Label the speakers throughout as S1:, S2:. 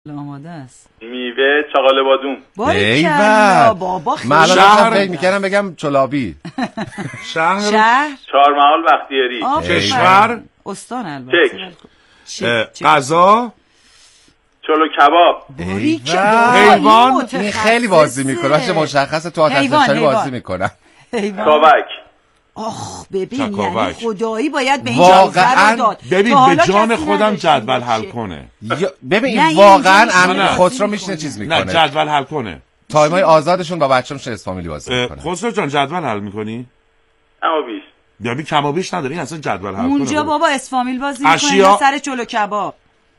S1: آماده است.
S2: میوه چغاله بادوم.
S1: باریکلا بابا خیلی.
S3: من الان فکر می‌کردم بگم چلابی.
S1: شهر
S2: چهارمحال بختیاری.
S4: کشور
S1: استان البته.
S4: غذا
S2: چلو کباب.
S4: حیوان
S3: این خیلی بازی میکنه. باشه مشخصه تو آتش‌نشانی بازی میکنه.
S2: کاوک.
S1: آخ ببین یعنی خدایی باید به این جایزه رو داد.
S4: ببین به جان خودم جدول حل کنه.
S3: ببین واقعا امیر خسرو میشینه چیز میکنه.
S4: نه جدول حل کنه.
S3: تایمای آزادشون با بچه‌مون اس فامیلی بازی میکنه.
S4: خسرو جان جدول حل میکنی؟
S2: اما بیش.
S4: یعنی کم و بیش نداری اصلا جدول حل کنه.
S1: اونجا بابا اس فامیل بازی میکنه سر چلو کباب.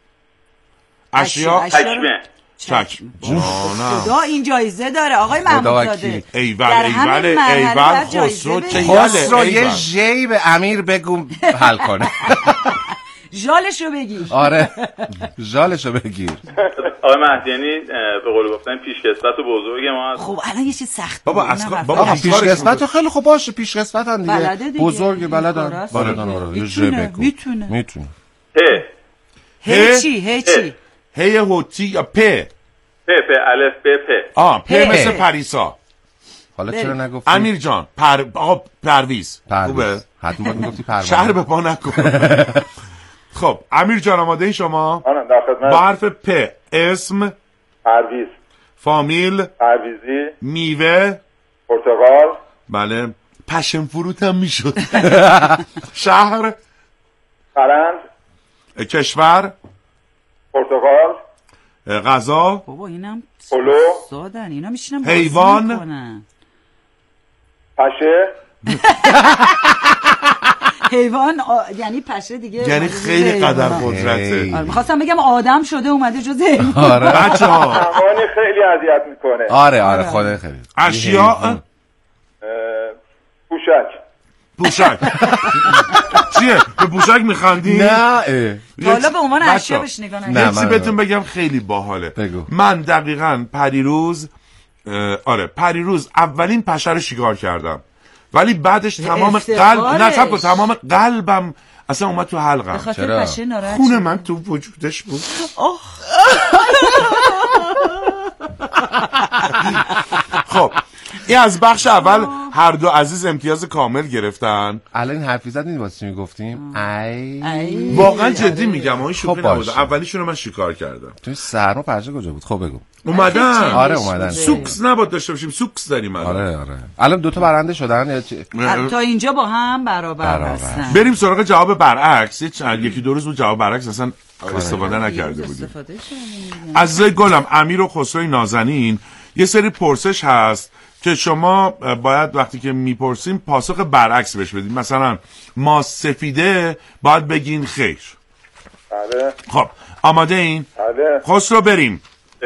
S4: اشیا
S2: چشمه.
S1: خدا این جایزه داره آقای محمودزاده.
S4: ایول خسرو
S3: خسرو یه جی به امیر بگو حل کنه.
S1: ژالشو بگیر.
S3: آره ژالشو بگیر.
S2: آقای مهدیانی به قول گفتن پیشکسوت و بزرگ ما.
S1: خب الان یه چیز سخت
S3: بابا پیشکسوت خیلی خوب باشه پیشکسوتن دیگه بزرگ بلدن
S1: آره میتونه
S4: هی هوتی یا پ
S2: الف پ
S4: پ مثل پریسا.
S3: حالا چرا نگفتی
S4: امیر جان پرویز خوبه
S3: حتما میگفتی پروانه
S4: شهر به پا نکن. خب امیر جان آماده ای شما؟
S2: آره در خدمت.
S4: با حرف پ اسم
S2: پرویز،
S4: فامیل
S2: پرویزی،
S4: میوه
S2: پرتقال،
S4: بله پشن فروت هم میشد. شهر
S2: فرند،
S4: کشور
S2: پرتقال،
S4: غذا
S1: بابا اینم
S2: پلو،
S1: زادن اینا میشینم
S4: حیوان
S2: پشه.
S1: حیوان یعنی پشه دیگه
S4: یعنی خیلی قدر قدرته.
S1: میخواستم بگم آدم شده اومده جز حیوان.
S3: آره
S4: بچه‌ها
S2: حیوانی خیلی اذیت میکنه.
S3: آره خدا خیلی.
S4: اشیا پوشک چیه؟ به پوشک میخندی؟
S3: نه
S1: حالا به عنوان اشیا بهش نگاه نکنید.
S4: یه چیزی بهتون بگم خیلی باحاله.
S3: بگو.
S4: من دقیقاً پریروز اولین پشه رو شکار کردم ولی بعدش تمام قلبم اصلا اومد تو حلقم.
S1: به خاطر پشه ناراحت
S4: خون من تو وجودش بود. خب این از بخش اول هر دو عزیز امتیاز کامل گرفتن.
S3: الان این حرفی زدین واسه چی میگفتیم؟
S4: واقعا جدی میگم اون شوخی نبود. اولیشون رو من شکار کردم.
S3: تو سرما پشه کجا بود؟ خب بگو.
S4: اومدن.
S3: آره اومدن.
S4: سوکس نباید داشته باشیم. سوکس داریم الان.
S3: آره الان دو تا برنده شدن
S1: تا اینجا با هم برابر هستن.
S4: بریم سراغ جواب برعکس. یکی دو روز بود جواب برعکس اصلا استفاده نکرده بودیم. عزیزای گلم امیر و خسروی نازنین یه سری پرسش هست که شما باید وقتی که میپرسیم پاسخ برعکس بهش بدین. مثلا ما سفیده باید بگین خیر.
S2: بله.
S4: خب آماده این؟
S2: بله.
S4: خسرو بریم.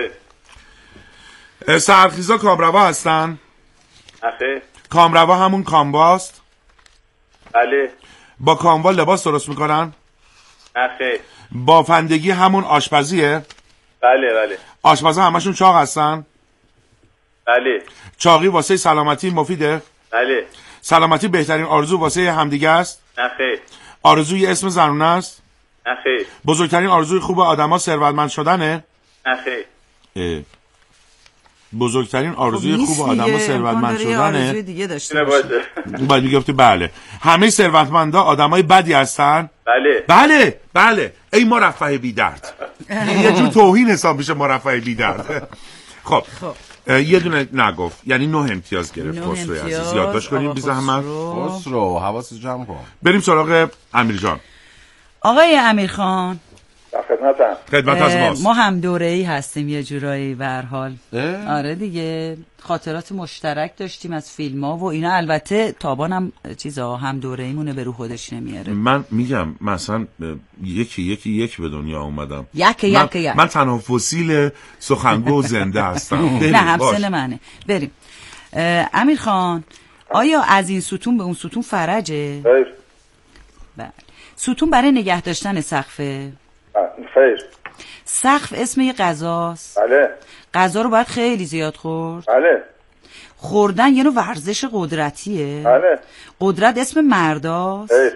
S4: سرخیزا کامروا هستن؟
S2: آخه.
S4: کامروا همون کامواست؟
S2: بله.
S4: با کاموا لباس درست میکنن؟
S2: آخه.
S4: بافندگی همون آشپزیه؟
S2: بله.
S4: آشپزا همشون چاق هستن؟
S2: بله.
S4: چاقی واسه سلامتی مفیده؟
S2: بله.
S4: سلامتی بهترین آرزو واسه همدیگه است؟
S2: آخه.
S4: آرزوی اسم زنونه است؟
S2: آخه.
S4: بزرگترین آرزوی خوب آدما ثروتمند شدنه؟
S2: آخه.
S4: بزرگترین آرزوی خوب آدما ثروتمند شدنه؟
S1: آرزوی دیگه داشته باشه.
S4: باید میگفتی بله. همه ثروتمندا آدمای بدی هستن؟ بله. ای مرفه بی درد. یه جور توهین حساب میشه مرفه بی درد. خب یه دونه نگفت یعنی 9 امتیاز گرفت. خسروی عزیز یادداشت کنیم بی زحمت.
S3: خسرو حواست جمع کن.
S4: بریم سراغ امیر جان.
S1: آقای امیر خان
S4: خدمت از ماست.
S1: ما هم دوره‌ای هستیم یه جورایی به هر حال. آره دیگه خاطرات مشترک داشتیم از فیلم‌ها و اینا. البته تابان هم چیزا هم دوره‌ایمونه به رو خودش نمیاره.
S4: من میگم مثلا یک به دنیا اومدم. من تنها فسیل سخنگو زنده هستم.
S1: نه همسن منه. بریم امیر خان آیا از این ستون به اون ستون فرجه؟ بله. ستون برای نگه داشتن سقفه؟
S2: خیر.
S1: سقف اسم یه غذاست؟
S2: بله.
S1: غذا رو باید خیلی زیاد خورد؟
S2: بله.
S1: خوردن یه نوع ورزش قدرتیه؟
S2: بله.
S1: قدرت اسم مرداست؟
S2: خیر.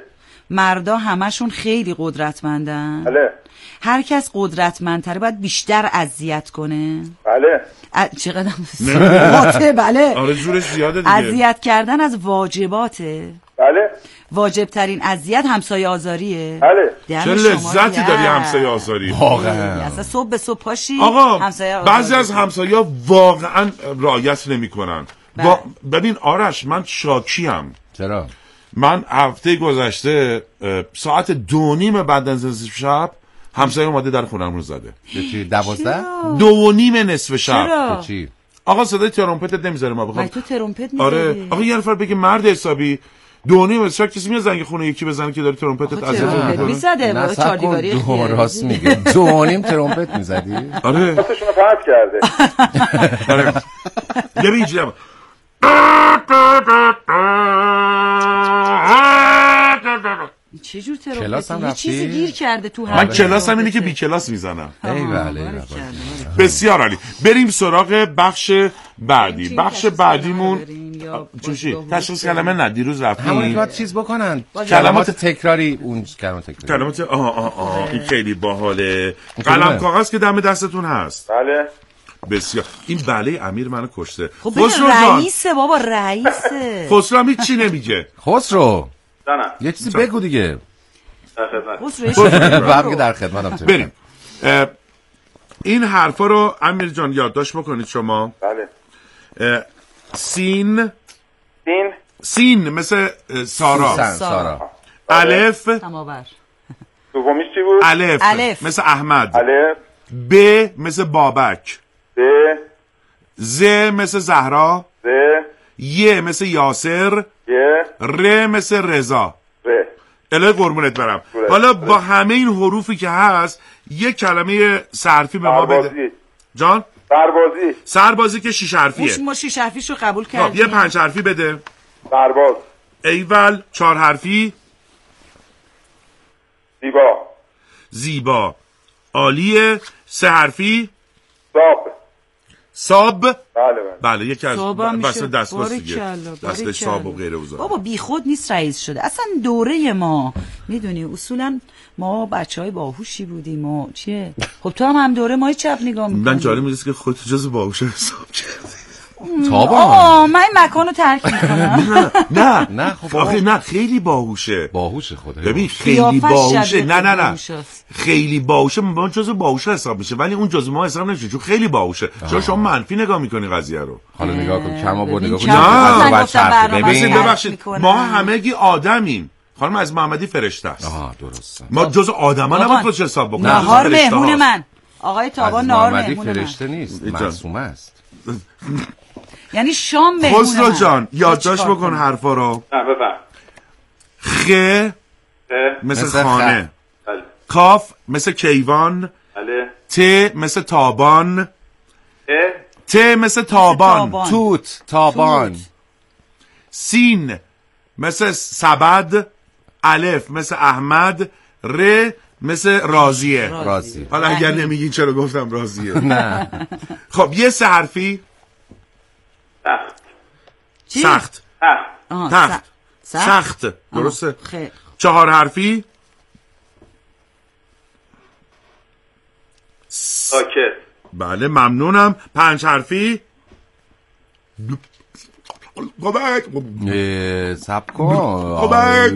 S1: مردا همشون خیلی قدرتمندن.
S5: بله.
S1: هر کس قدرتمندتره باید بیشتر اذیت کنه.
S5: بله.
S1: چقدر واته. بله.
S4: آره زورش زیاده دیگه.
S1: اذیت کردن از واجباته.
S5: بله.
S1: واجب ترین اذیت همسایه آزاریه.
S5: بله.
S4: چه لذتی داری همسایه آزاری.
S3: واقعا.
S1: اصلا صبح به صبح پاشی.
S4: آقا بعضی از همسایه‌ها واقعا رعایت نمی‌کنن. ببین آرش من شاکیم.
S3: چرا؟
S4: من هفته گذشته ساعت 2:30 بعد از شب همسایه اومده در خونم رو زده.
S3: چی 12؟
S4: 2:30 نصف شب.
S3: چی؟
S4: آقا صدای ترومپتت نمیذاره ما بخوام.
S1: تو ترومپت میذاری؟
S4: آره آقا یه نفر بگه مرد حسابی 2:30 شب کسی میاد زنگ خونه یکی بزنه که داره ترومپتت اذیت میکنه.
S1: میزده چهار دیواری.
S3: راست میگه. 2:30 ترومپت میزدی؟
S4: آره.
S5: واسهشون فرض کرده.
S4: آره. یه اینجوری
S1: چه جور ترومپت؟ یه چیزی گیر کرده تو هم.
S4: من کلاسم اینه که بی کلاس میزنم.
S3: ایوالله.
S4: بسیار عالی. بریم سراغ بخش بعدی. بخش بعدیمون چوشی تشخیص کلمه نه دیروز رفتیم.
S3: همون باید چیز بکنن. کلمات تکراری اون
S4: کلمات این خیلی باحاله. قلم کاغذ که دم دستتون هست.
S5: بله.
S4: بسیار. این بله امیر منو کشته.
S1: خسرو رئیسه بابا رئیسه.
S4: خسرو هیچ چی نمیگه.
S3: خسرو
S5: نه
S3: یه چیزی بگو دیگه.
S1: خسرو
S3: در خدمتم.
S4: بریم. این حرفا رو امیر جان یادداشت بکنید شما.
S5: بله.
S4: سین مثل سارا. الف
S1: تماور.
S5: دومیش چی بود؟
S4: الف مثل احمد.
S5: الف.
S4: ب مثل بابک.
S5: ب.
S4: ز مثل زهرا.
S5: ز.
S4: ی مثل یاسر.
S5: ی.
S4: ر مثل رضا.
S5: ر.
S4: الهی قربونت برم. حالا با همه این حروفی که هست یک کلمه صرفی به ما بده. جان؟ سربازی که 6 حرفیه.
S1: ما 6 حرفیشو قبول کردیم.
S4: یه 5 حرفی بده.
S5: سرباز.
S4: ایول 4 حرفی. زیبا. عالیه. 3 حرفی. ساب. بله یکی از بس دستباز دیگه. دست ساب و غیره اوزار.
S1: بابا بی خود نیست رئیس شده. اصلا دوره ما میدونی اصولا ما بچهای باهوشی بودیم و چیه. خب تو هم دوره ما چپ نگاه میکنی.
S4: من جالب میاد که خودت جز باهوش حساب کردی.
S3: تابان
S1: من مکانو ترک میکنم.
S4: نه خب آخه نه خیلی باهوشه
S3: خدا.
S4: ببین خیلی باهوشه. نه خیلی باهوشه. من جزء باهوشه حساب میشه ولی اون جزء ما حساب نمیشه چون خیلی باهوشه. چون شما منفی نگاه میکنی قضیه رو.
S3: حالا نگاه کن کما با نگاه کن.
S4: ببخشید ما همگی آدمیم. خانم از محمدی فرشته است.
S3: درسته.
S4: ما جزء آدما نباید خودش حساب بکنیم.
S1: نهار مهمون من آقای تابان نهار مهمون من.
S3: فرشته نیست معصومه است.
S1: یعنی شام مهمون من.
S4: خسرو جان یادداشت بکن حرفا رو. خ مثل خانه. کاف مثل کیوان. ت مثل تابان. ت مثل تابان.
S3: توت تابان.
S4: سین مثل سبد. الف مثل احمد. ر مثل راضیه. حالا اگر نمیگین چرا گفتم راضیه.
S3: نه
S4: خب یه 3 حرفی. سخت. سخت. درسته. 4 حرفی.
S2: ساکت.
S4: بله ممنونم. 5 حرفی.
S3: سب کن.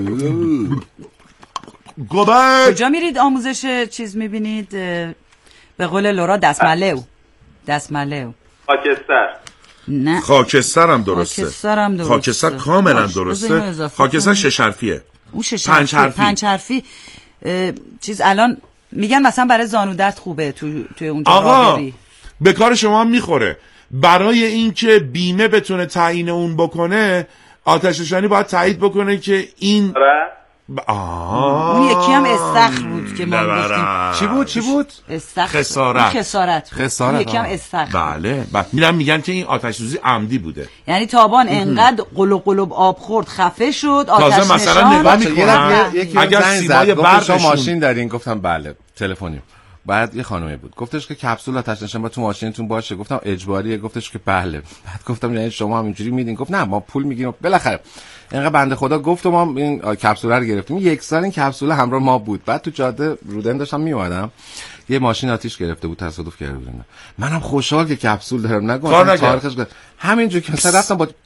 S1: کجا میرید آموزش چیز میبینید؟ به قول لورا دستملو.
S2: خاکستر.
S1: نه
S4: خاکستر هم درسته. خاکستر کاملا درسته. خاکستر 6 حرفیه.
S1: اون 5 حرفی چیز الان میگن مثلا برای زانو درد خوبه توی اونجا.
S4: آقا به کار شما هم میخوره. برای اینکه بیمه بتونه تعیین اون بکنه آتش نشانی باید تایید بکنه که این
S1: اون یکی هم استخر بود که ما گفتیم.
S4: چی بود؟
S1: استخر. خسارت.
S4: اون
S1: یکی هم استخر.
S4: بله میگن که این آتش سوزی عمدی بوده.
S1: یعنی تابان انقدر قلوب آب خورد خفه شد آتش
S4: مثلا نگاه میکنن
S3: اگر سیمای برقشون ماشین دارین گفتم بله تلفنی بعد یه خانمی بود گفتش که کپسول آتش نشان با تو ماشینتون باشه. گفتم اجباریه؟ گفتش که بله. بعد گفتم یعنی شما هم اینجوری میدین؟ گفت نه ما پول میگیریم. بالاخره اینقدر بنده خدا گفت ما این کپسول رو گرفتیم. یک سال این کپسول همراه ما بود. بعد تو جاده رودن داشتم میومدم یه ماشین آتیش گرفته بود، تصادف کرده بودم. منم خوشحال که کپسول دارم، نگفتم تاریخش همینجوری که مثلا رفتم با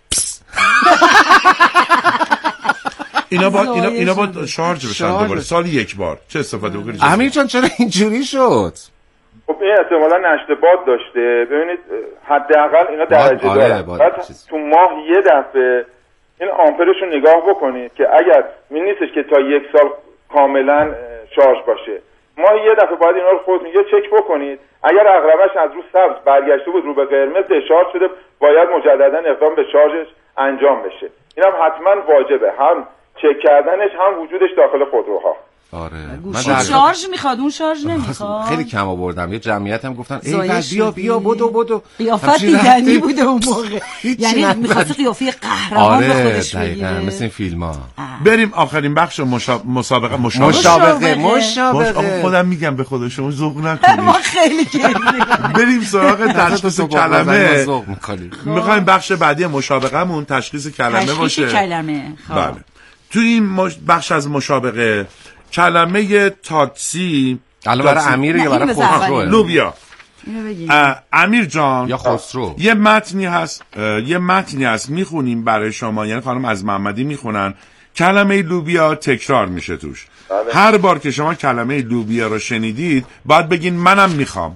S4: اینا با شارژ بشن دوباره سالی یک بار. چه استفاده بکنید؟
S3: امیر جان چرا اینجوری شد؟
S5: خب این احتمالاً نشت باد داشته. ببینید حداقل اینا درجه داره. بعد تو ماه یه دفعه این آمپرش رو نگاه بکنید که اگر نیستش که تا یک سال کاملا شارژ باشه، ما یه دفعه باید اینا رو خودتون یه چک بکنید. اگر عقربش از رو سبز برگشته بود رو به قرمز شارژ شده، باید مجددا اقدام به شارژش انجام بشه. اینم حتما واجبه، هم چک کردنش هم وجودش داخل خودروها.
S3: آره
S1: من شارژ میخواد، اون شارژ نمیخواد.
S3: خیلی کم آوردم. یه جمعیت هم گفتن ای بیا بدو
S1: قیافت دیدنی بوده اون موقع. یعنی میخواد قیافه قهرمان به خودش بگیره.
S3: آره مثل این فیلم‌ها.
S4: بریم آخرین بخش مسابقه. خودم میگم به خود شما ذوق نکنید.
S1: ما خیلی
S4: بریم سراغ تشخیص کلمه. میخوایم بخش بعدی مسابقه‌مون تشخیص کلمه باشه.
S1: تشخیص کلمه.
S4: بله. تو این بخش از مسابقه کلمه تاکسی
S3: الان برای امیر یا برای خسرو؟
S4: لوبیا. امیر جان
S3: یا خسرو
S4: یه متنی هست میخونیم برای شما، یعنی خانم از محمدی میخونن. کلمه لوبیا تکرار میشه توش. هر بار که شما کلمه لوبیا رو شنیدید باید بگین منم میخوام.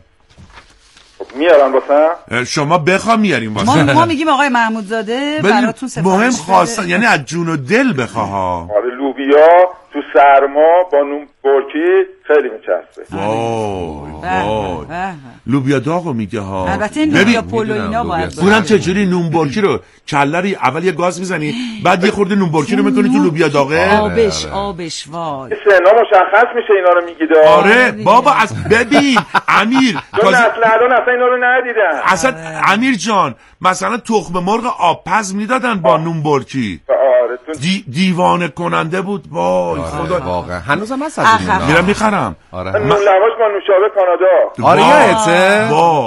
S5: میارن واسه
S4: شما بخوام میاریم واسه
S1: ما میگیم آقای محمودزاده براتون سفارش
S4: مهم خواستن، یعنی از جون و دل بخواه.
S5: آره لوبیا تو سرما با نون برکی خیلی میچسبه.
S4: وای لوبیا داغو میگه ها.
S1: البته این لوبیا پلو اینا باید
S4: اونم چجوری نون برکی رو کلری اول یه گاز میزنی بعد یه خورده نون برکی رو میکنی تو لوبیا داغه.
S1: آبش وای
S5: سنا مشخص میشه اینا رو میگید.
S4: آره بابا از ببین امیر
S5: تو نسل الان اصلا اینا رو ندیدن.
S4: اصلا امیر جان مثلا تخم مرغ آبپز میدادن با نون برکی. دیوانه کننده بود. وای خدا
S3: واقعا هنوزم هست
S4: میرم میخرم.
S5: نون لواش با نوشابه کانادا.
S3: آره یادته؟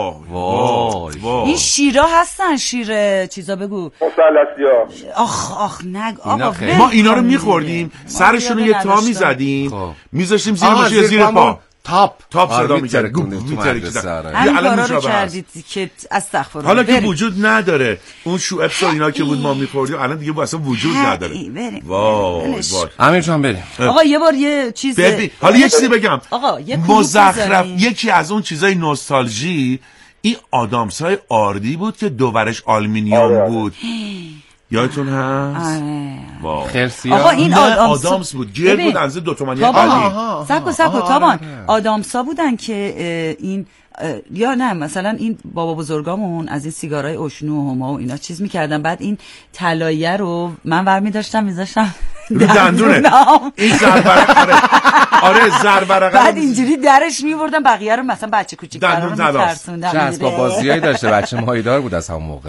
S4: وای
S1: این شیرا هستن، شیر چیزا بگو
S5: مثلثیا.
S1: آخ نگ آقا
S4: ما اینا رو میخوردیم سرشون رو یه تا میزدیم میذاشتیم زیر ماشین زیر پا تاپ صدا میکرد.
S1: همین کارا رو کردید که استغفرالله.
S4: حالا که وجود نداره اون شوئبس و اینا که بود ما میخوردیم الان دیگه اصلا وجود نداره. وای
S3: امیر جان بریم.
S1: آقا یه بار یه چیز
S4: حالا یه چیزی بگم مزخرف.
S1: یکی
S4: یکی از اون چیزای نوستالژی این آدامسای آردی بود که دوورش آلومینیوم بود. یادتون هست؟
S1: آقا این
S4: آدامس بود، گرد بود از 2 تومانی قدیم.
S1: سبکو تابان آدامسا بودن که این یا نه مثلا این بابا بزرگامون از این سیگارای اوشنو و هما و اینا چیز میکردن، بعد این طلایه رو من برمی داشتم میذاشتم
S4: دندونه این زربرقه. آره زربرقه
S1: بعد اینجوری درش میبردم بقیه رو مثلا بچه کوچیک‌تر رو میترسوندم.
S3: چه اسباب بازیایی داشته بچه مایدار بود از همون موقع.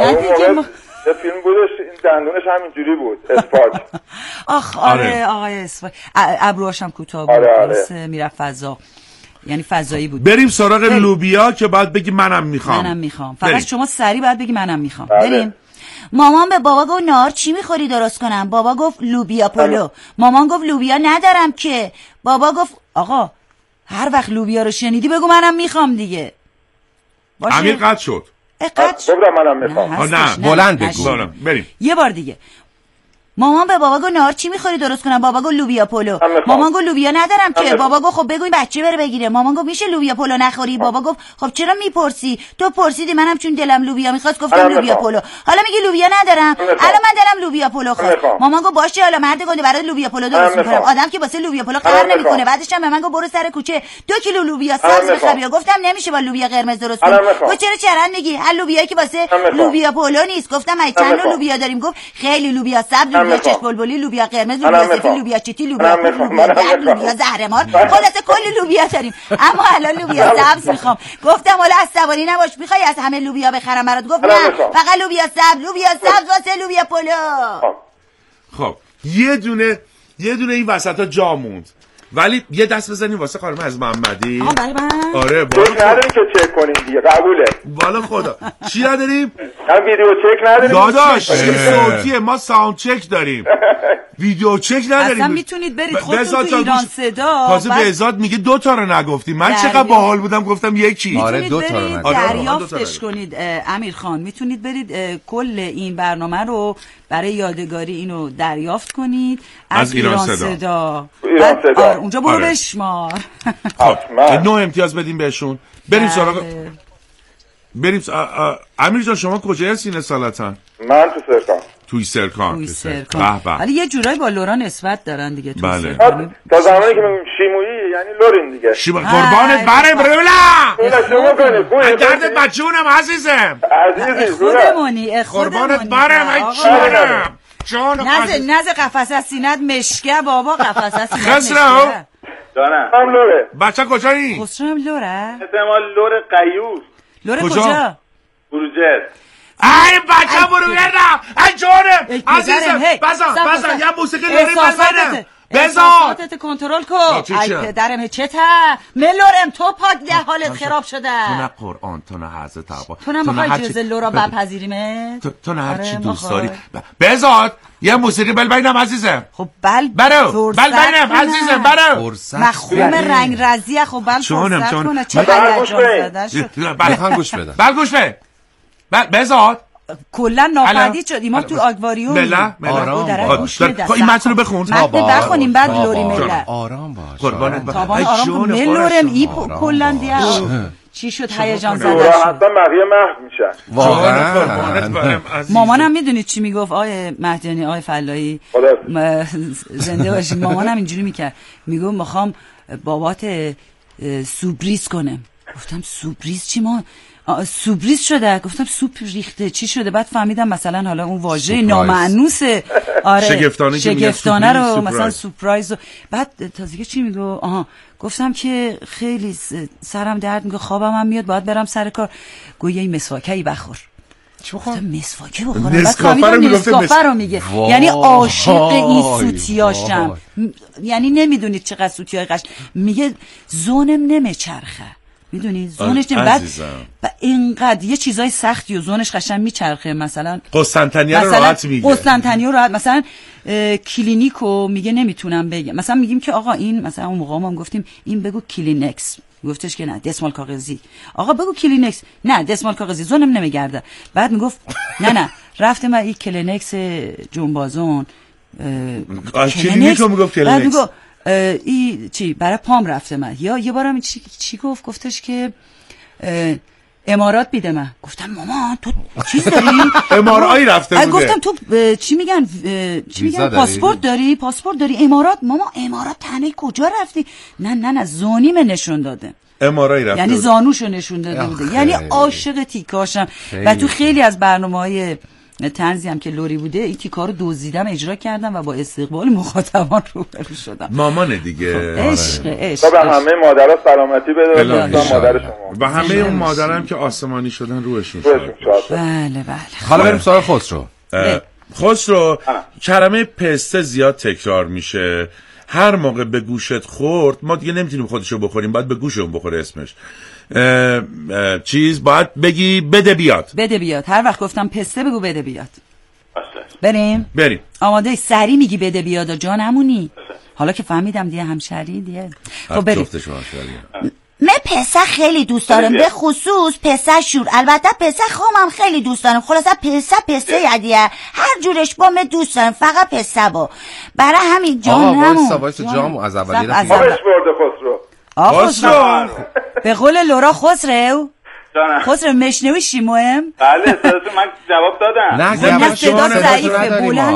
S5: یه فیلم بودش این دندونش همینجوری بود اسپاک.
S1: آخ آره آقای اسپاک ابروهاش هم کوتاه بود.
S5: آره.
S1: میرفت فضا، یعنی فضایی بود.
S4: بریم سراغ لوبیا که بعد بگی منم میخوام.
S1: فقط شما سری بعد بگی منم میخوام. بریم. مامان به بابا گفت نهار چی میخوری درست کنم؟ بابا گفت لوبیا پلو. مامان گفت لوبیا ندارم که. بابا گفت آقا هر وقت لوبیا رو شنیدی بگو منم میخوام دیگه. باشه
S4: امیر قطع شد.
S5: گفتم منم میخوام.
S4: نه
S3: بلند بگو.
S4: بریم
S1: یه بار دیگه. مامان به بابا گفت نهار چی میخوری درست کنم؟ بابا گفت لوبیا پلو. مامان گفت لوبیا ندارم که. بابا گفت خب بگو این بچه بره بگیره. مامان گفت میشه لوبیا پلو نخوری؟ بابا گفت خب چرا میپرسی؟ تو پرسیدی منم چون دلم لوبیا میخواست گفتم لوبیا پلو. حالا میگی لوبیا ندارم. الان من دلم لوبیا پلو خواست. مامان گفت باشه حالا مرد گنده برای لوبیا پلو درست میکنم. آدم که واسه لوبیا پلو قهر نمیکنه. بعدش هم به من گفت برو سر کوچه 2 کیلو لوبیا سبز بخر. گفتم نمیشه با لوبیا قرمز درست کنم. گفت چرا چرند میگی؟ هر لوبیایی که واسه لوبیا پلو نیست. گفتم ای چند نوع لوبیا داریم؟ گفت خیلی لوبیا سبز، لوبیا چش بلبلی، لوبیا قرمز، لوبیا سفید، لوبیا چیتی، لوبیا زهرمار، خلاصه کلی لوبیا داریم. اما الان لوبیا سبز میخوام. گفتم حالا عصبانی نباش، میخوای از همه لوبیا بخرم برات؟ گفت نه فقط لوبیا سبز واسه لوبیا پلو.
S4: خب یه دونه این وسطا جا موند. ولی یه دست بزنیم واسه خانم از محمدی.
S1: بله من
S4: آره
S5: چک نداریم که چک کنیم دیگه، قبوله.
S4: والا خدا چی نداریم؟
S5: هم ویدیو چک نداریم
S4: داداش صوتیه، ما ساوند چک داریم، ویدیو چک نداریم.
S1: اصلا میتونید برید خودتون تو ایران صدا.
S4: تازه بهزاد میگه 2 تا رو نگفتیم. من چقدر باحال بودم گفتم یکی.
S3: آره 2 تا رو
S1: دریافتش کنید امیر خان. میتونید برید کل این برنامه رو برای یادگاری اینو دریافت کنید از ایران صدا. اونجا برو بشمار.
S4: 9 امتیاز بدیم بهشون. بریم سراغ امیر جان شما کجای هستین اصالتا؟
S5: من تو سرکان.
S4: توی سرکان.
S1: ولی یه جورایی با لورا نسبت دارن دیگه.
S4: بله.
S5: تا زمانی که میگیم شیمویی یعنی لورین دیگه.
S4: قربانت برم رولا.
S5: شما کنید.
S4: گردت بچونم عزیزم.
S1: خودمونی
S4: قربانت برم ای جانم.
S1: نزه قفسه سینت مشکه بابا، قفسه سینت
S4: خسرو
S2: جانم
S5: هم لوره.
S4: بچه کجایی؟
S1: خسرو هم لوره؟
S2: احتمال لور قیوس.
S1: لوره کجا؟
S2: بروجر.
S4: ای بچه بروجر نه ای جانم عزیزم. بزن یه موسیقی لوری بزنم.
S1: احساساتت کنترل کن. ای پدرم چته ملورم تو پاک ده حالت خراب شده.
S4: تو نه قرآن تو نه حضرت عبا
S1: تو نه میخوای جزء لورا بپذیریمه.
S4: تو نه هر چی دوست داری. بزاد یه موسیقی بل بینم عزیزم.
S1: خب بل
S4: بینم عزیزم برو.
S1: مخروم رنگ رزیه. خب بل فرصت کنه. چه هیجان زده شد.
S3: بل گوش بده.
S4: بل گوش بده. بزاد
S1: کلا ناپدید شد. ما تو آگواریوم
S4: آرام باش. این متن رو بخون.
S1: متن بخونیم بعد لوری مله.
S3: آرام باش.
S4: قربانت
S1: تابان آرام ملورم ای کلا دیگه چی شد هیجان زده شد.
S5: اصلا بقیه محو میشن.
S4: واقعا
S1: مامانم میدونید چی میگفت آقای مهدیانی آقای فلاحی زنده باشین. مامانم اینجوری میکرد میگفت میخوام بابات سوبریز کنم. گفتم سوبریز چی؟ ما سوبریز شده. گفتم سوپ ریخته چی شده؟ بعد فهمیدم مثلا حالا اون واژه نامعنوس آره شگفتانه رو مثلا سورپرایز رو. بعد تازگی چی میگو؟ گفتم که خیلی سرم درد میگه، خوابم هم میاد، باید برم سر کار. گویا این مسواکی بخور.
S3: چی بخورم؟
S1: مسواکی بخورم. بعد فهمیدم نسکافه رو میگه. یعنی عاشق این سوتیاشم. یعنی نمیدونید چقدر سوتیای قشنگ. میگه زونم نمیچرخه. میدونی زونش بعد اینقدر یه چیزای سختی و زونش قشنگ میچرخه. مثلا
S4: قسطنطنیه رو راحت میگه.
S1: قسطنطنیه رو راحت. مثلا کلینیکو میگه نمیتونم بگم. مثلا میگیم که آقا این مثلا اون موقع ما گفتیم این بگو کلینکس. گفتش که نه دسمال کاغذی. آقا بگو کلینکس. نه دسمال کاغذی زونم نمیگرده. بعد میگفت نه رفتم من این کلینکس جنبازون
S4: کلینیکو میگفت کلینکس.
S1: ای چی برای پام رفته من. یا یه بارم چی گفتش که امارات بیده من. گفتم مامان تو چیز داری؟
S4: امارایی رفته بوده.
S1: گفتم تو چی میگن پاسپورت داری امارات. ماما امارات تنه کجا رفتی؟ نه زونیم نشون داده.
S4: امارایی رفته
S1: یعنی زانوشو نشون داده بوده. یعنی عاشق تیکاشم. و تو خیلی از برنامه‌های طنزی هم که لوری بوده این تیکا رو دزدیدم اجرا کردم و با استقبال مخاطبان روبرو شدم.
S4: مامانه دیگه.
S1: عشق
S5: به همه مادرها سلامتی بده. مادر شما
S4: و همه اون مادرام که آسمانی شدن روشون
S1: بله.
S3: حالا بریم سراغ خسرو.
S4: خسرو کلمه پسته زیاد تکرار میشه. هر موقع به گوشت خورد ما دیگه نمیتونیم خودشو بخوریم، باید به گوشمون بخوره. اسمش چیز باید بگی بده بیاد. هر وقت گفتم پسته بگو بده بیاد. بریم
S1: آماده سری میگی بده بیاد جانمونی. حالا که فهمیدم دیگه همشهری دیگه. خب بریم. من پسته خیلی دوست دارم، به خصوص پسته شور. البته پسته خامم خیلی دوست دارم. خلاصه پسته یادیه هر جورش با من دوست دارم، فقط پسته با. برای همین جانمون
S3: وایسا جامو از اولی
S5: آبش برده
S4: خسرو.
S1: به قول لورا خسرو مشنوی شیموهم.
S2: بله من جواب دادم.
S1: نه صدا ضعیفه.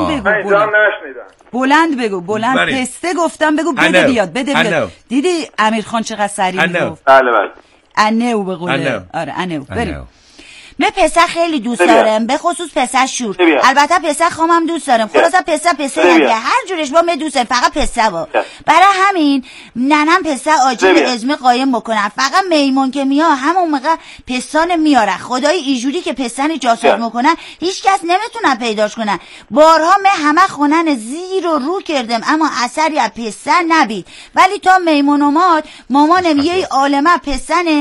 S1: بلند بگو. بلند پسته گفتم بگو بده بیاد. دیدی امیر خان چقدر سریع میگفت؟
S2: بله
S1: انو به قول آره انو. بریم. من پسر خیلی دوست دارم، به خصوص پسر شور. البته پسر خامم دوست دارم. خلاصا پسر دیگه هر جورش با من دوست دارم، فقط پسر با. برای همین ننم پسر آجیل ازمه قایم بکنن. فقط میمون که میاد همون موقع پستان میاره. خدای اینجوری که پستان جاسوس میکنن هیچ کس نمیتونه پیداش کنن. بارها من همه خونن زیر و رو کردم اما اثری از پستان نبید. ولی تا میمون اومد مامانم یه عالمه پستان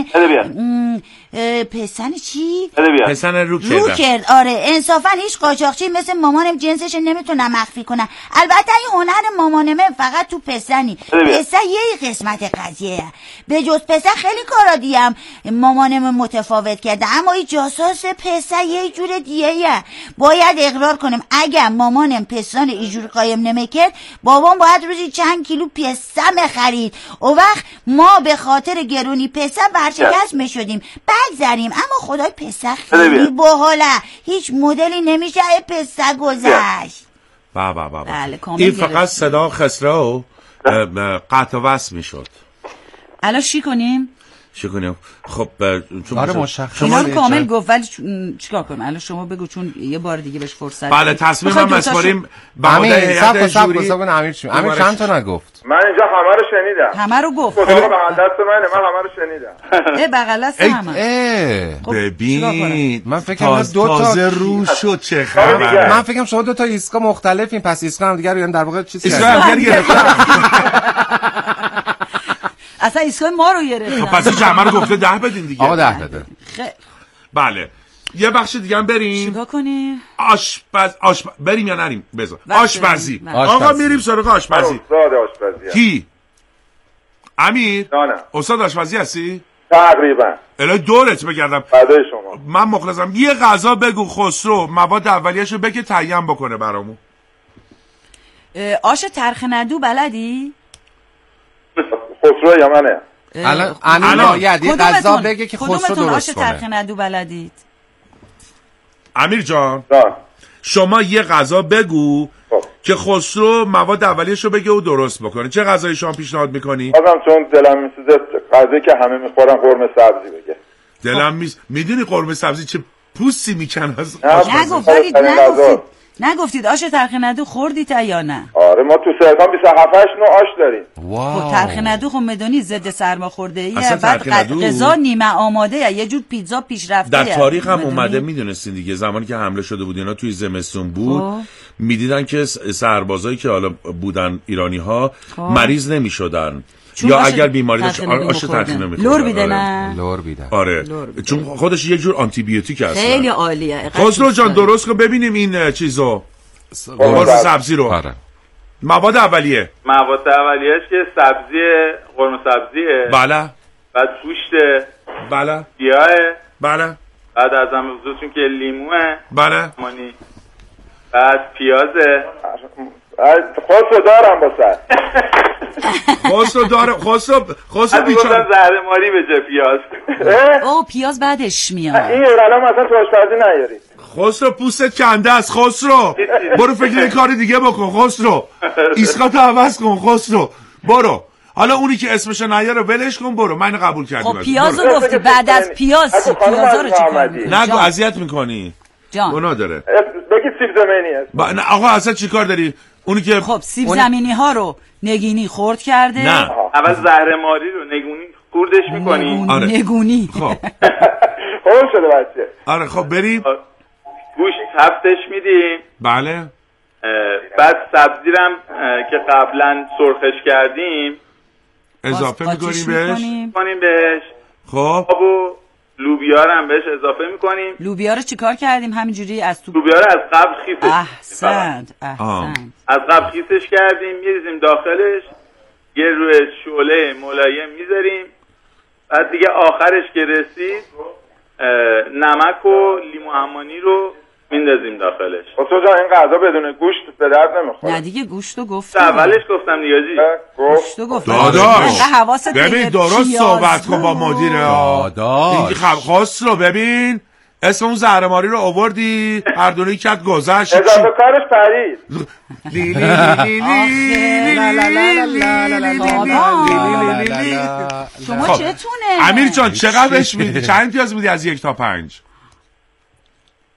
S1: پسن چی؟
S4: پسن رو
S1: کرد. آره انصافا هیچ قاچاقچی مثل مامانم جنسش نمیتونه مخفی کنه. البته این هنر مامانم فقط تو پسنی. پسن یه قسمت قضیه. به جز پسن خیلی کارا دیم مامانم متفاوت کرده، اما این جاساس پسن یه جور دیگه. باید اقرار کنم اگه مامانم پسن اینجور قایم نمیکرد بابام باید روزی چند کیلو پسن بخرید. او وقت ما به خاطر گرونی پسن ورشکست میشدیم. بگذاریم اما خدای پسر خیلی باحاله، هیچ مدلی نمیشه پسر گذشت.
S4: بله این فقط صدا خسرو قطع و وصل میشد.
S1: الان چی کنیم؟
S4: خب
S3: آره مشخص
S1: اینا رو کامل گفت ولی چیکار کنیم؟ الان شما بگو چون یه بار دیگه بهش فرصت.
S4: بله تصمیم هم اسپاریم
S3: امیر امیر چند تا نگفت؟
S5: من اینجا همه رو شنیدم.
S1: همه رو گفت.
S5: خدا بغل دست منه، من همه رو شنیدم.
S1: بغل دست همه.
S4: ببین
S3: من فکر کنم دو تا
S4: تازه رو شد چه خبره.
S3: من فکر کنم شما دو تا ایسکا مختلفین، پس ایسکا هم دیگه رو در واقع چیزی
S1: اصلا ایسکای ما رو گرفتن.
S4: پس این جمعه رو گفته 10 بدین دیگه.
S3: آقا 10 بده.
S4: بله یه بخش دیگه هم بریم.
S1: چیکار کنیم؟
S4: آشپز بریم یا نریم؟ بذار آشپزی. آقا میریم سراغ آشپزی. کی؟ امیر؟ استاد آشپزی هستی؟
S5: تقریبا.
S4: الهی دورت بگردم.
S5: فدای شما.
S4: من مخلصم. یه غذا بگو خسرو مواد اولیه‌شو بگه تعیین بکنه برامون.
S1: آش ترخ ندو بلدی؟
S5: خسرو یا منه؟
S3: الان باید یه غذا بگه که خسرو درست کنه.
S1: آش ترخ ندو بلدید؟
S4: امیر جان شما یه غذا بگو که خسرو مواد اولیه‌شو بگه و درست بکنه. چه غذایی شما پیشنهاد میکنی؟
S5: بازم چون دلم میسوزه غذایی که همه میخورن قرمه سبزی بگه.
S4: دلم میدونی قرمه سبزی چه پوستی میکنه از
S1: نگفتید آش ترخ ندو خوردید یا نه؟
S5: آره ما تو سرکان 27 نوع آش داریم.
S1: خب ترخ ندو خب میدونی ضد سرماخوردگیه، بعد غذا نیمه آماده یه جور پیتزا پیشرفته.
S4: در تاریخ هم اومده میدونستین دیگه، زمانی که حمله شده بود اینا توی زمستون بود میدیدن که سربازایی که حالا بودن ایرانی ها مریض نمیشدن یا اگر بیماری داشت آش ترخ نمیخورد.
S1: لور بیده نه؟
S3: لور بیده.
S4: آره چون خودش یه جور آنتی بیوتیک هست.
S1: خیلی عالیه.
S4: خسرو جان درست کن ببینیم این چیزو قرمه سبزی رو.
S3: آره.
S4: مواد اولیه‌اش
S2: که سبزی قرمه سبزیه.
S4: بله.
S2: بعد گوشت.
S4: بله.
S2: گیاه.
S4: بله.
S2: بعد از هم بزرگتون که لیموه.
S4: بله.
S2: بعد پیازه.
S5: خسرو دارم باسه.
S4: خسرو بیچاره
S2: زهر ماری به جای پیاز.
S1: او پیاز بعدش میاد.
S5: این الان مثلا تو آشپزی نیارید.
S4: خسرو پوستت کنده است خسرو. برو فکر یه کاری دیگه بکن خسرو. ایسکاتو عوض کن خسرو. برو. حالا اونی که اسمشو نیاره ولش کن برو. من قبول کردم.
S1: خب پیازو گفتی بعد از پیازا رو چیکار می‌کنی؟
S4: نگو اذیت می‌کنی.
S1: جان.
S4: گناه داره.
S5: بگید سیب زمینی است.
S4: آقا اصلا چیکار داری؟ اونی که
S1: خب سیب زمینی ها رو نگینی خورد کرده.
S4: نه.
S2: اول زهر ماری رو نگونی خوردش می‌کنی.
S4: آره.
S1: نگونی.
S4: خب.
S5: خوب شده بچه.
S4: آره خب بریم.
S2: گوشت هفتش میدیم.
S4: بله.
S2: بعد سبزی رم که قبلا سرخش کردیم
S4: اضافه میکنیم
S2: بهش.
S4: خب
S2: لوبیا رو هم بهش اضافه میکنیم.
S1: لوبیا رو چیکار کردیم؟ همینجوری از تو
S2: لوبیا رو از قبل خیسش.
S1: احسنت.
S2: از قبل خیسش کردیم، میریزیم داخلش، یه روی شعله ملایم میذاریم. بعد دیگه آخرش که رسید نمک و لیمو عمانی رو میندازیم داخلش.
S5: خسرو جان این غذا بدون گوشت به درد نمیخوره.
S1: نه دیگه گوشتو گفتم.
S2: اولش گفتم نیازی.
S1: گوشتو گفتم.
S4: داداش ببین درست صحبت کن با مدیر.
S3: داداش
S4: خسرو ببین اسم اون زهرماری رو آوردی هر دونه کت گذشت.
S5: اضافه کارش پرید.
S1: شما چتونه؟
S4: امیر جان چقدرش میدی؟ چند پیاز میدی از 1 تا 5؟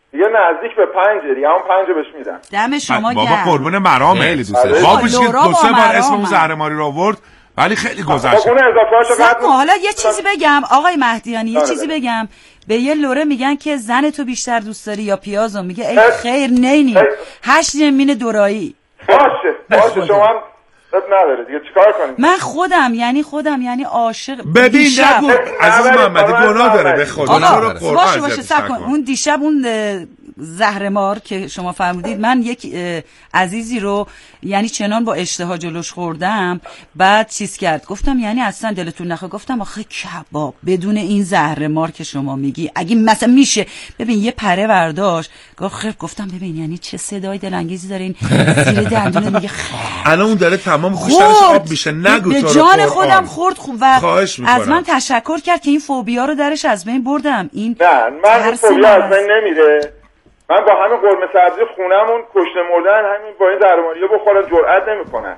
S5: دیگه نزدیک به 5 دیگه همون 5 بهش میدم.
S1: دم شما
S4: بابا قربون مرامه.
S3: خیلی دوست دارم.
S4: باباش که 2-3 بار اسم اون زهرماری رو آورد ولی خیلی گذشت.
S5: اون اضافه‌اشو قطع.
S1: حالا یه چیزی بگم آقای مهدیانی، یه چیزی بگم. به یه لوره میگن که زن تو بیشتر دوست داری یا پیازو؟ میگه ای خیر نینی 8 مین دورایی.
S5: باشه شما هم نداره دیگه چیکار کنیم؟
S1: من خودم یعنی عاشق
S4: ببین نگو عزیز محمدی گناه داره به خدا.
S1: باشه صبر کن. اون دیشب اون زهرمار که شما فرمودید، من یک عزیزی رو یعنی چنان با اشتها جلوش خوردم، بعد چیز کرد، گفتم یعنی اصلا دلتون نخواد؟ گفتم آخه کباب بدون این زهرمار که شما میگی اگه مثلا میشه. ببین یه پره برداشت گفتم ببین یعنی چه صدای دلانگیزی داره این زیر دندونه میگه.
S4: الان اون داره تمام گوشتش آب میشه. نگو تو
S1: به جان خودم خورد خوب و
S4: از
S1: من تشکر کرد که این فوبیا رو درش از بین بردم. این
S5: نه من این فوبیا از بین نمیره. من با همین قرمه سبزی خونمون کشته مردن همین با این زهرماریو بخورم جرئت نمیکنم.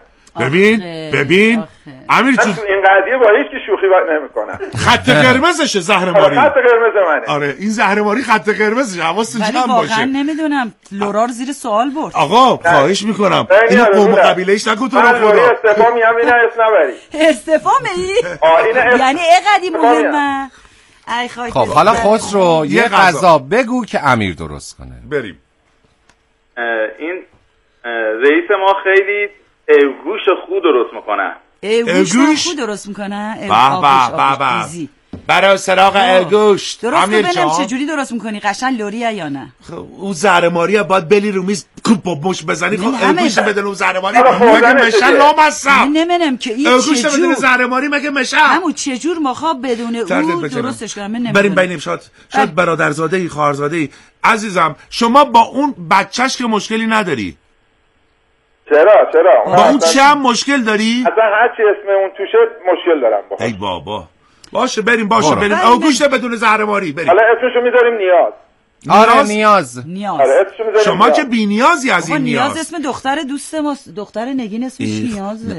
S4: ببین امیر جون
S5: این قضیه با هیچ کی شوخی نمیکنم.
S4: خط قرمزشه زهرماری.
S5: خط قرمز منه.
S4: آره این زهرماری خط قرمزشه، حواستون جمع باشه.
S1: واقعا نمیدونم لورا رو زیر سوال برد.
S4: آقا خواهش میکنم اینو قوم قبیلهش نگو تو رو خدا.
S5: استفا میام اینا اسم نبری.
S1: استفا یعنی اقدی مهمه.
S3: خب حالا خسرو یه غذا بگو که امیر درست کنه.
S4: بریم.
S2: این رئیس ما خیلی گوش خود درست میکنه.
S1: گوش خود درست میکنه.
S4: بابا برای سراغ گوشت.
S1: درست ببینم چه جوری درست میکنی، قشنگ لوریه یا نه؟
S4: اون زهرماری باید بلی رو میز کوب مش بزنی. خب گوشت بدون اون زهرماری مگه مشه لامصب؟
S1: نمیدونم که این
S4: گوشت بدون زهرماری مگه مشه؟
S1: همون چه جور ماخا بدون اون درستش کنم. من
S4: بریم ببینیم شاید برادرزاده ای خواهرزاده ای. عزیزم شما با اون بچهش که مشکلی نداری؟
S5: چرا
S4: با اون چه هم مشکل داری؟
S5: اصلا هر چی اسم اون توشه مشکل دارم باهاش.
S4: ای بابا باشه بریم گوشت بدون زهرماری بریم.
S5: حالا اسمشو میذاریم نیاز.
S3: آره نیاز.
S5: آره
S4: شما که بی نیازی از این
S1: نیاز اسم دختر دوست ما، دختر نگین اسمش نیازه.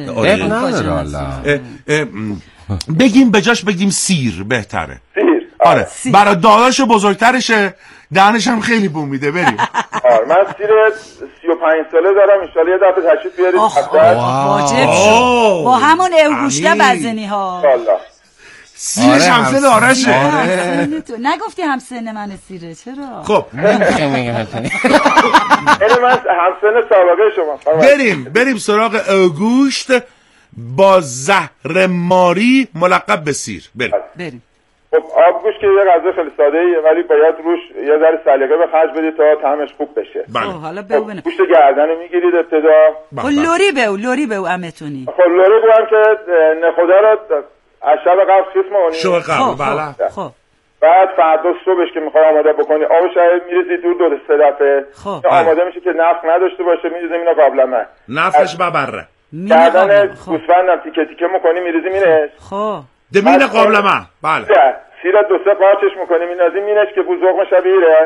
S4: بگیم بجاش بگیم سیر بهتره.
S5: سیر
S4: آره برای داداش بزرگترشه، دهنش هم خیلی بوم میده. بریم.
S5: آره من سیر 35 ساله دارم، ان شاءالله یه دفعه تشریف بیارید.
S1: با همون گوشته وزنی ها.
S5: والله
S4: سیرش همسن آرشه.
S1: نگفتی همسن من سیره چرا؟
S4: خب
S5: اینه من همسن سابقه شما.
S4: بریم سراغ گوشت با زهرماری ملقب به سیر. بریم.
S5: خب آبگوشت که یه غذا خیلی ساده ایه ولی باید روش یه ذره سلیقه به خرج بدید تا طعمش خوب بشه.
S1: حالا ببینم.
S5: گوشت گردن میگیرید ابتدا.
S1: لوری بو امتونی.
S5: خب لوری بو هم که نخودا رو از شب قبل خیس مونی.
S4: شب قبل بله.
S1: خب
S5: بعد فردا صبحش که میخوای آماده بکنی آبش میریزی دور 2-3 دفعه. آماده میشه که نفخ نداشته باشه میریزیم اینو قبلا من.
S4: نفخش ببره.
S5: گردن گوسفندم تیکه تیکه میکنی میریزی مینش.
S1: خب
S4: دمین قبل من. بله.
S5: سیرا 2-3 قارچش میکنی مینازی مینش که بوزوق شبیره.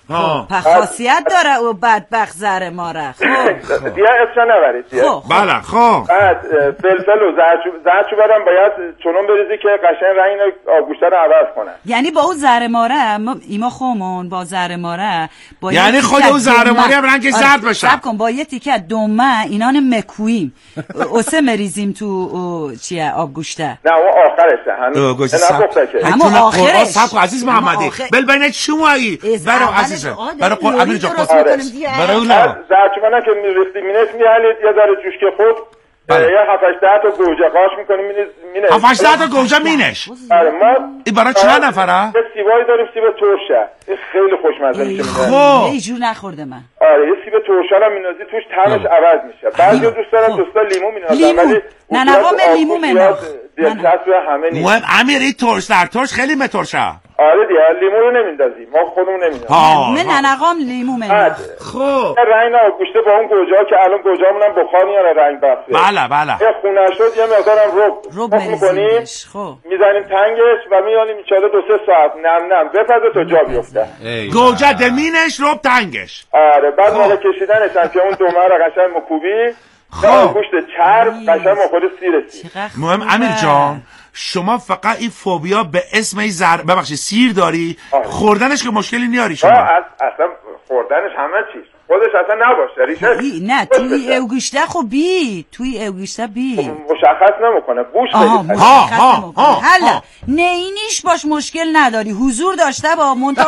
S1: خاصیت داره او بدبخت زهرماره.
S5: خب دیگه اسمش نبرید.
S4: بله خب
S5: بعد فلفل و زردچوبه هم باید چونون بریزی که قشنگ رنگ آبگوشت رو عوض کنه.
S1: یعنی با اون زهرماره ایما خومون با زهرماره
S4: یعنی خود اون زهرماره هم رنگش زرد بشه.
S1: صبر کن با یه تیکه دمه اینان مکویم اوسه مریزیم تو چیه آبگوشته.
S5: نه اون آخرشه
S1: همون آخرش.
S4: صبر عزیز محمدی بل شمایی برای برای امیر جان برای اون
S5: زرچوبه که میریختی مینش میحلید یه ذره جوش که خود یه 7-8 تا گوجه قاش میکنی مینش
S4: 7-8 تا گوجه مینش.
S5: آره ما
S4: این برای چند نفره؟
S5: یه سیبایی داریم سیب ترشه این خیلی خوشمزه میشه.
S1: خب یه جور نخورده من.
S5: آره یه سیب ترشه هم مینازی توش طعمش عوض میشه. بعضی دوست دارن لیمو مینازن ولی
S1: نه لیمو مناخ
S5: دلچسب همه نیست.
S4: مهم امیر این ترش در ترش خیلی مترشه.
S5: آره دیگه لیمو رو نمیندازیم ما خودمون نمیندازیم.
S1: من ننقام لیمو مناخ.
S4: خب
S5: رنگ آبگوشته با اون گوجه که الان گوجه‌مون هم بخار میاره رنگ بسته.
S4: بله
S5: یه خونه شد یه مقدارم رب می‌کنیم.
S1: خب
S5: میزنیم تنگش و میانیم ان شاءالله 2-3 ساعت نم بپزه تا جا بیفته.
S4: گوجه دمینش رب تنگش.
S5: آره بعد موقع کشیدنش هم که اون دومه رو قشنگ مکوبی گوشت چرب قشنگ مخوره سیر.
S4: مهم امیر جان شما فقط این فوبیا به اسم این ببخشید سیر داری. خوردنش که مشکلی نیاری شما؟
S5: اصلا خوردنش همه چیز خودش اصلا نباشه ریشه
S1: نه توی اوگشته خب توی اوگشته
S5: مشخص نمیکنه بوش
S1: حالا نینیش باش مشکل نداری حضور داشته با منتها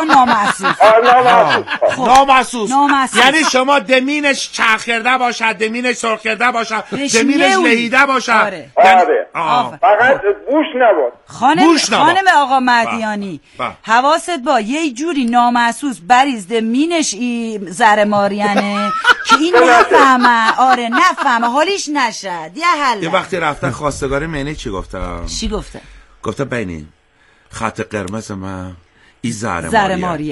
S4: نامحسوس یعنی شما دمینش چرخ کرده باشد دمینش سرخ کرده باشد دمینش لهیده باشد
S5: فقط بوش نباد
S1: خانم آقا مهدیانی حواست با یه جوری نامحسوس بریز دمینش ذره ماریانه که این نفهمه حالیش نشد
S4: یه وقتی رفتن خواستگار منی چی گفته؟
S1: چی گفته؟
S4: گفته بینین خط قرمز من این ذره ماریه